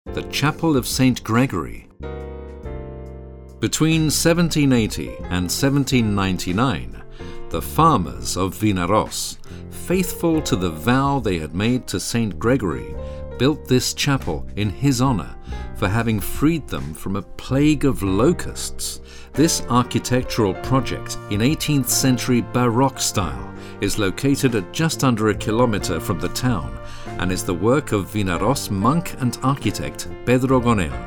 the Chapel of St. Gregory. Between 1780 and 1799, the farmers of Vinaroz, faithful to the vow they had made to St. Gregory, built this chapel in his honor for having freed them from a plague of locusts. This architectural project in 18th century Baroque style is located at just under a kilometer from the town and is the work of Vinaroz monk and architect Pedro Gonell.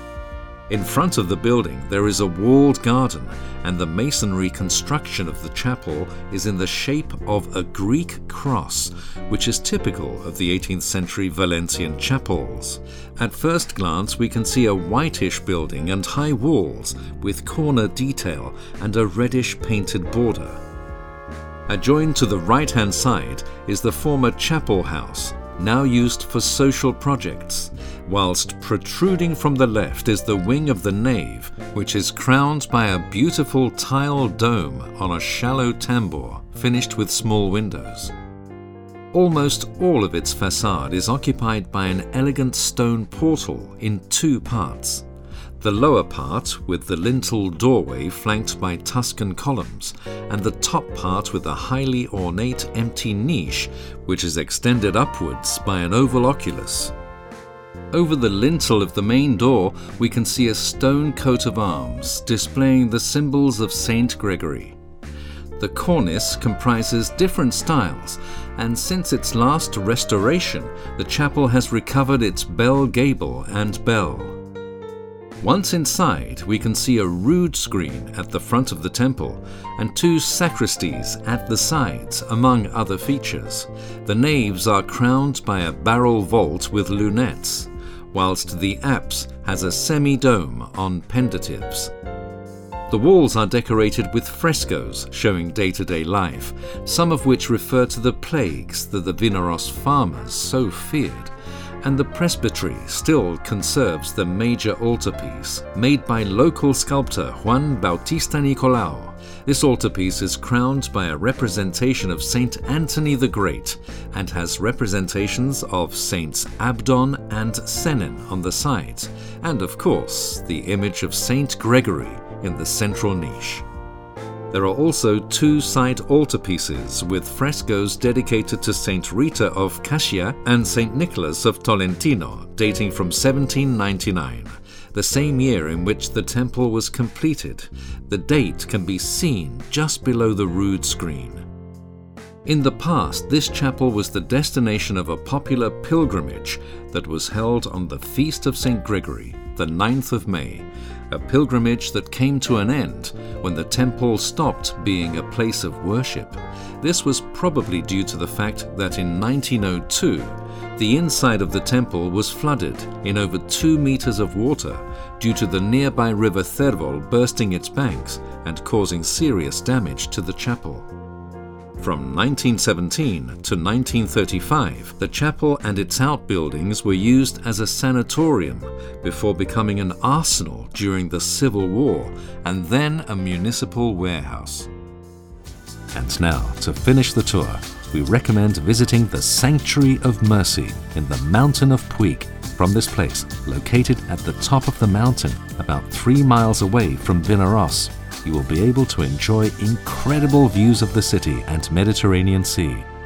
In front of the building there is a walled garden, and the masonry construction of the chapel is in the shape of a Greek cross, which is typical of the 18th century Valencian chapels. At first glance we can see a whitish building and high walls with corner detail and a reddish painted border. Adjoined to the right-hand side is the former chapel house, now used for social projects, whilst protruding from the left is the wing of the nave, which is crowned by a beautiful tile dome on a shallow tambour finished with small windows. Almost all of its facade is occupied by an elegant stone portal in two parts. The lower part with the lintel doorway flanked by Tuscan columns, and the top part with a highly ornate empty niche which is extended upwards by an oval oculus. Over the lintel of the main door we can see a stone coat of arms displaying the symbols of St. Gregory. The cornice comprises different styles, and since its last restoration the chapel has recovered its bell gable and bell. Once inside, we can see a rood screen at the front of the temple and two sacristies at the sides, among other features. The naves are crowned by a barrel vault with lunettes, whilst the apse has a semi-dome on pendatives. The walls are decorated with frescoes showing day-to-day life, some of which refer to the plagues that the Vinaroz farmers so feared, and the presbytery still conserves the major altarpiece, made by local sculptor Juan Bautista Nicolau. This altarpiece is crowned by a representation of Saint Anthony the Great and has representations of Saints Abdon and Sennen on the sides, and of course the image of Saint Gregory in the central niche. There are also two side altarpieces with frescoes dedicated to Saint Rita of Cascia and Saint Nicholas of Tolentino, dating from 1799, the same year in which the temple was completed. The date can be seen just below the rood screen. In the past, this chapel was the destination of a popular pilgrimage that was held on the Feast of St. Gregory, the 9th of May, a pilgrimage that came to an end when the temple stopped being a place of worship. This was probably due to the fact that in 1902, the inside of the temple was flooded in over 2 meters of water due to the nearby river Thervol bursting its banks and causing serious damage to the chapel. From 1917 to 1935, the chapel and its outbuildings were used as a sanatorium before becoming an arsenal during the Civil War and then a municipal warehouse. And now, to finish the tour, we recommend visiting the Sanctuary of Mercy in the mountain of Puig. From this place, located at the top of the mountain, about 3 miles away from Vinaroz, you will be able to enjoy incredible views of the city and Mediterranean Sea.